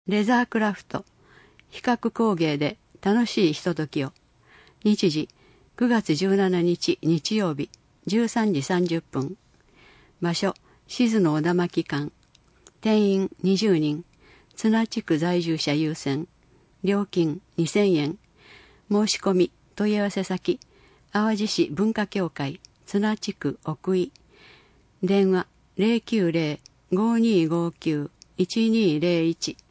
レザークラフト比較工芸で楽しいひとときを。日時9月17日日曜日13時30分。場所静野小田巻館。定員20人。津奈地区在住者優先。料金2000円。申し込み問い合わせ先淡路市文化協会津奈地区奥井。電話090-5259-1201